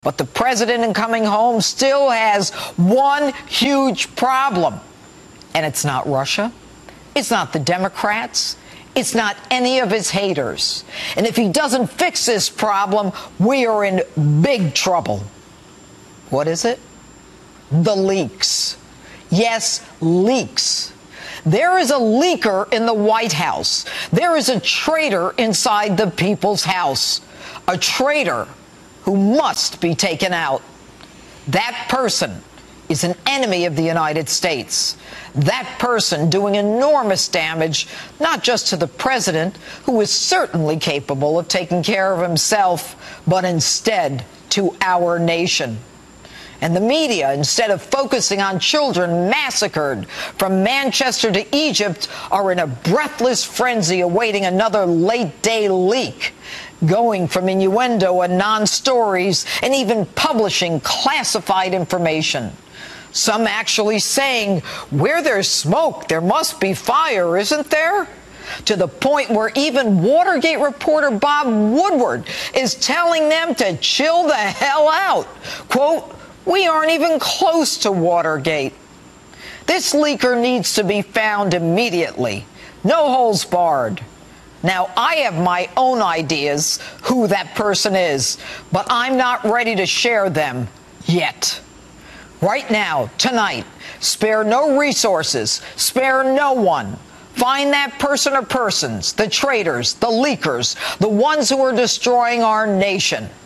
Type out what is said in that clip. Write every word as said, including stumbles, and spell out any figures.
But the president in coming home still has one huge problem. And it's not Russia. It's not the Democrats. It's not any of his haters. And if he doesn't fix this problem, we are in big trouble. What is it? The leaks. Yes, leaks. There is a leaker in the White House. There is a traitor inside the people's house. A traitor who must be taken out. That person is an enemy of the United States. That person doing enormous damage, not just to the president, who is certainly capable of taking care of himself, but instead to our nation. And the media, instead of focusing on children massacred from Manchester to Egypt, are in a breathless frenzy awaiting another late-day leak, going from innuendo and non-stories and even publishing classified information. Some actually saying, where there's smoke, there must be fire, isn't there? To the point where even Watergate reporter Bob Woodward is telling them to chill the hell out. Quote, we aren't even close to Watergate. This leaker needs to be found immediately. No holds barred. Now, I have my own ideas who that person is, but I'm not ready to share them yet. Right now, tonight, spare no resources, spare no one. Find that person or persons, the traitors, the leakers, the ones who are destroying our nation.